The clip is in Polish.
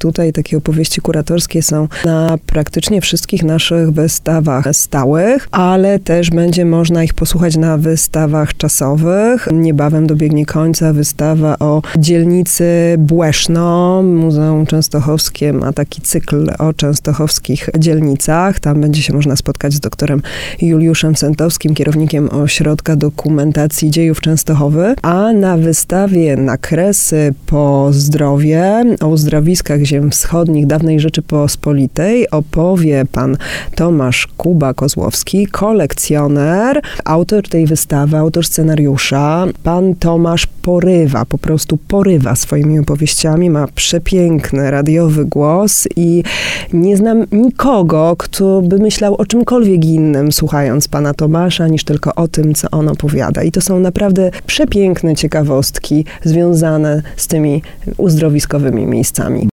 tutaj takie opowieści kuratorskie są na praktycznie wszystkich naszych wystawach stałych, ale też będzie można ich posłuchać na wystawach czasowych. Niebawem dobiegnie końca wystawa o dzielnicy Błeszno. Muzeum Częstochowskie ma taki cykl o częstochowskich dzielnicach. Tam będzie się można spotkać z doktorem Juliuszem Sentowskim, kierownikiem Ośrodka Dokumentacji Dziejów Częstochowy, a na wystawie Nakresy po zdrowie o uzdrowiskach ziem wschodnich dawnej Rzeczypospolitej opowie pan Tomasz Kuba-Kozłowski, kolekcjoner, autor tej wystawy, autor scenariusza. Pan Tomasz porywa, po prostu porywa swoimi opowieściami, ma przepiękny radiowy głos i nie znam nikogo, kto by myślał o czymkolwiek innym, słuchając pana Tomasza, niż tylko o tym, co on opowiada. I to są naprawdę przepiękne ciekawostki związane z tymi uzdrowiskowymi miejscami.